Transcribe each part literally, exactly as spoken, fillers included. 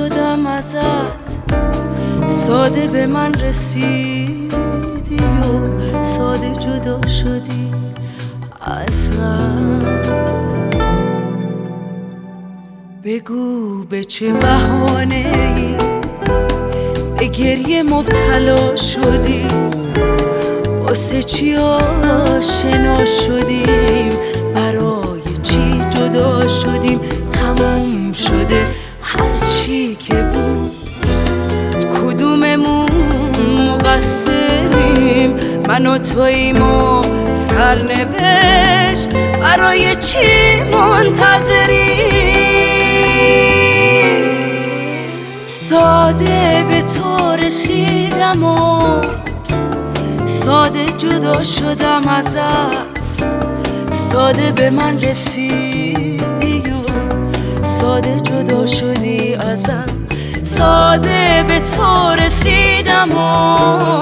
شدم ازت، ساده به من رسیدی و ساده جدا شدی ازم. بگو به چه بهانه‌ای به گریه مبتلا شدی، واسه چی آشنا شدیم، برای چی جدا شدیم. تموم شده هر چی که بود، کدوممون مقصریم؟ من و توییم و سرنوشت، برای چی منتظریم؟ ساده به تو رسیدم و ساده جدا شدم ازت، ساده به من رسیدی و ساده جدا شدی ازم. ساده به تو رسیدم و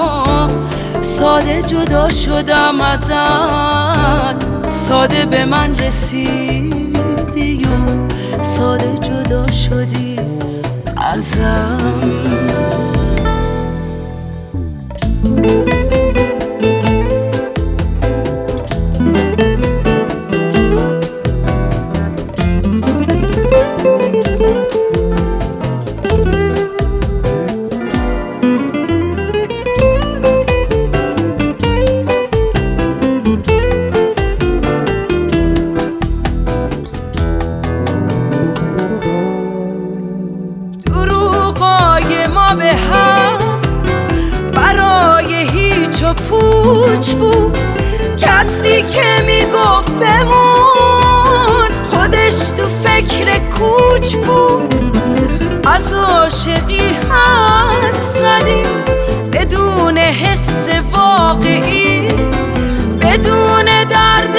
ساده جدا شدم ازت، ساده به من رسیدی و ساده جدا شدی ازم. پوچ بود کسی که میگفت بمون، خودش تو فکر کوچ بود. از عاشقی حرف زدیم بدون حس واقعی، بدون درد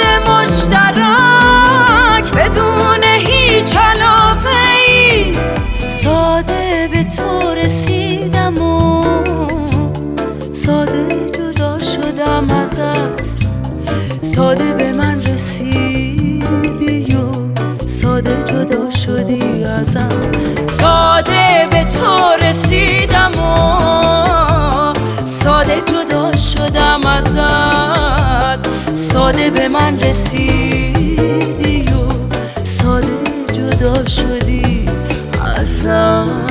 مشترک، بدون هیچ علاقه‌ای. ساده به تو رسیدم و ساده شدم ازت، ساده به من رسیدی و ساده جدا شدی ازم. ساده به تو رسیدم و ساده جدا شدم ازت، ساده به من رسیدی و ساده جدا شدی ازم.